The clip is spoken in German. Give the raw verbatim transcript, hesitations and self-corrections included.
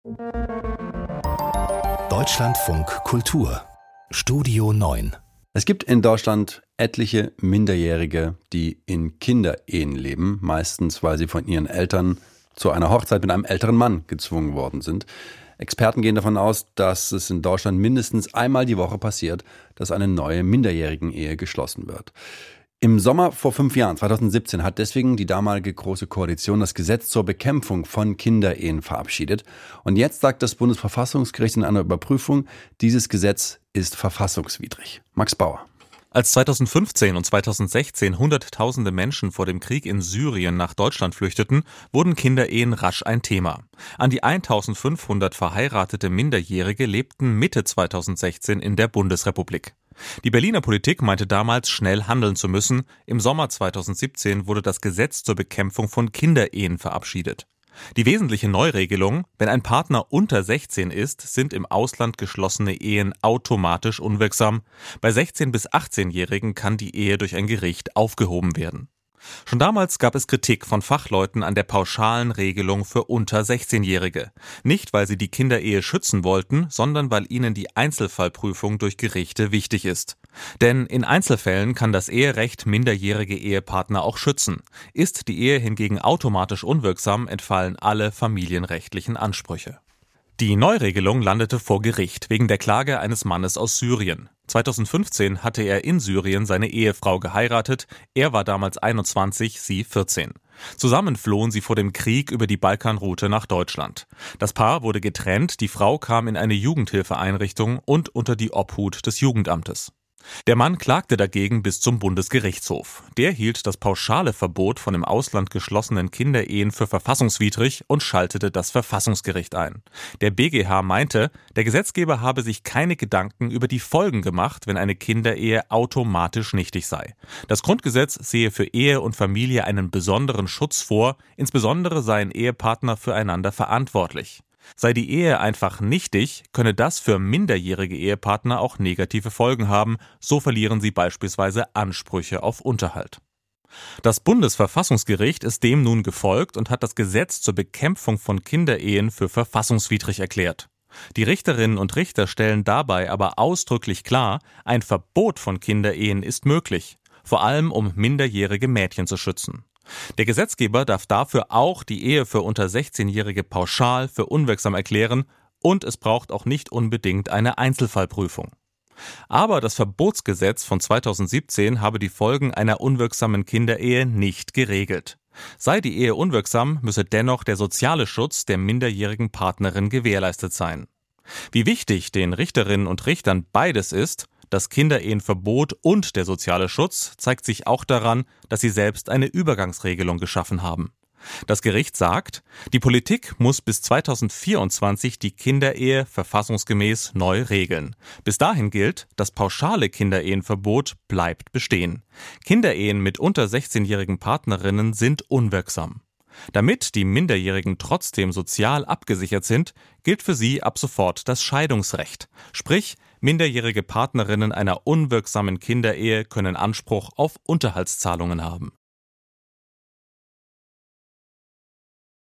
Deutschlandfunk Kultur Studio neun. Es gibt in Deutschland etliche Minderjährige, die in Kinderehen leben, meistens weil sie von ihren Eltern zu einer Hochzeit mit einem älteren Mann gezwungen worden sind. Experten gehen davon aus, dass es in Deutschland mindestens einmal die Woche passiert, dass eine neue Minderjährigen-Ehe geschlossen wird. Im Sommer vor fünf Jahren, zweitausendsiebzehn, hat deswegen die damalige Große Koalition das Gesetz zur Bekämpfung von Kinderehen verabschiedet. Und jetzt sagt das Bundesverfassungsgericht in einer Überprüfung, dieses Gesetz ist verfassungswidrig. Max Bauer. Als zweitausendfünfzehn und zweitausendsechzehn Hunderttausende Menschen vor dem Krieg in Syrien nach Deutschland flüchteten, wurden Kinderehen rasch ein Thema. An die eintausendfünfhundert verheiratete Minderjährige lebten Mitte zweitausendsechzehn in der Bundesrepublik. Die Berliner Politik meinte damals, schnell handeln zu müssen. Im Sommer zweitausendsiebzehn wurde das Gesetz zur Bekämpfung von Kinderehen verabschiedet. Die wesentliche Neuregelung: Wenn ein Partner unter sechzehn ist, sind im Ausland geschlossene Ehen automatisch unwirksam. Bei sechzehn- bis achtzehnjährigen kann die Ehe durch ein Gericht aufgehoben werden. Schon damals gab es Kritik von Fachleuten an der pauschalen Regelung für unter sechzehnjährige. Nicht, weil sie die Kinderehe schützen wollten, sondern weil ihnen die Einzelfallprüfung durch Gerichte wichtig ist. Denn in Einzelfällen kann das Eherecht minderjährige Ehepartner auch schützen. Ist die Ehe hingegen automatisch unwirksam, entfallen alle familienrechtlichen Ansprüche. Die Neuregelung landete vor Gericht wegen der Klage eines Mannes aus Syrien. zweitausendfünfzehn hatte er in Syrien seine Ehefrau geheiratet. Er war damals einundzwanzig, sie vierzehn. Zusammen flohen sie vor dem Krieg über die Balkanroute nach Deutschland. Das Paar wurde getrennt, die Frau kam in eine Jugendhilfeeinrichtung und unter die Obhut des Jugendamtes. Der Mann klagte dagegen bis zum Bundesgerichtshof. Der hielt das pauschale Verbot von im Ausland geschlossenen Kinderehen für verfassungswidrig und schaltete das Verfassungsgericht ein. Der B G H meinte, der Gesetzgeber habe sich keine Gedanken über die Folgen gemacht, wenn eine Kinderehe automatisch nichtig sei. Das Grundgesetz sehe für Ehe und Familie einen besonderen Schutz vor, insbesondere seien Ehepartner füreinander verantwortlich. Sei die Ehe einfach nichtig, könne das für minderjährige Ehepartner auch negative Folgen haben, so verlieren sie beispielsweise Ansprüche auf Unterhalt. Das Bundesverfassungsgericht ist dem nun gefolgt und hat das Gesetz zur Bekämpfung von Kinderehen für verfassungswidrig erklärt. Die Richterinnen und Richter stellen dabei aber ausdrücklich klar, ein Verbot von Kinderehen ist möglich, vor allem um minderjährige Mädchen zu schützen. Der Gesetzgeber darf dafür auch die Ehe für unter sechzehnjährige pauschal für unwirksam erklären und es braucht auch nicht unbedingt eine Einzelfallprüfung. Aber das Verbotsgesetz von zweitausendsiebzehn habe die Folgen einer unwirksamen Kinderehe nicht geregelt. Sei die Ehe unwirksam, müsse dennoch der soziale Schutz der minderjährigen Partnerin gewährleistet sein. Wie wichtig den Richterinnen und Richtern beides ist, das Kinderehenverbot und der soziale Schutz, zeigt sich auch daran, dass sie selbst eine Übergangsregelung geschaffen haben. Das Gericht sagt, die Politik muss bis zweitausendvierundzwanzig die Kinderehe verfassungsgemäß neu regeln. Bis dahin gilt, das pauschale Kinderehenverbot bleibt bestehen. Kinderehen mit unter sechzehnjährigen Partnerinnen sind unwirksam. Damit die Minderjährigen trotzdem sozial abgesichert sind, gilt für sie ab sofort das Scheidungsrecht. Sprich, minderjährige Partnerinnen einer unwirksamen Kinderehe können Anspruch auf Unterhaltszahlungen haben.